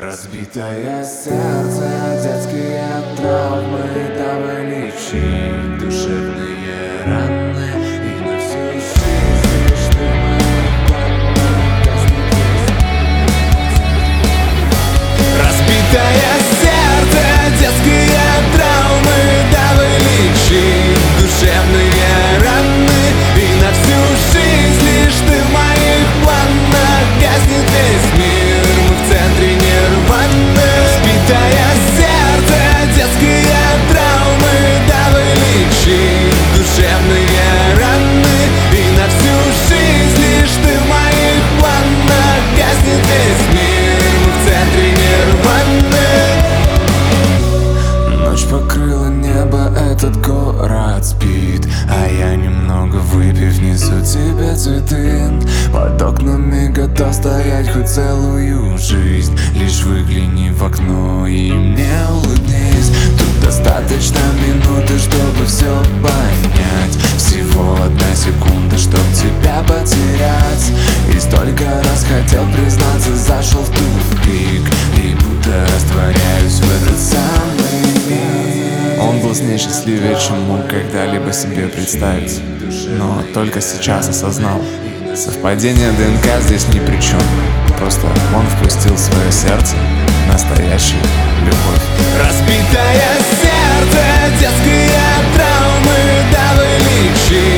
Разбитое сердце, детские травмы, давай лечить душевные раны. И на всю жизнь лишь ты в моих планах гаснет весь. Разбитое сердце, детские травмы, давай лечить душевные раны. И на всю жизнь лишь ты в моих планах гаснет весь мир. Мы в центре нирваны. Разбитое сердце, детские травмы, давай лечить душевные раны. И на всю жизнь лишь ты в моих планах гаснет весь мир. Мы в центре нирваны. Ночь покрыла небо, этот город спит, а я немного выпив несу тебе цветы. Под окнами готов стоять хоть целую жизнь. Лишь выгляни в окно и мне улыбнись. Тут достаточно минуты, чтобы все понять. Всего одна секунда, чтоб тебя потерять. И столько раз хотел признаться, зашел в тупик. И будто растворяюсь в этот самый миг. Он был с ней счастливее, чем мог когда-либо себе представить. Но только сейчас осознал, совпадение ДНК здесь ни при чем. Просто он впустил в свое сердце настоящую любовь. Разбитое сердце, детские травмы, давай лечить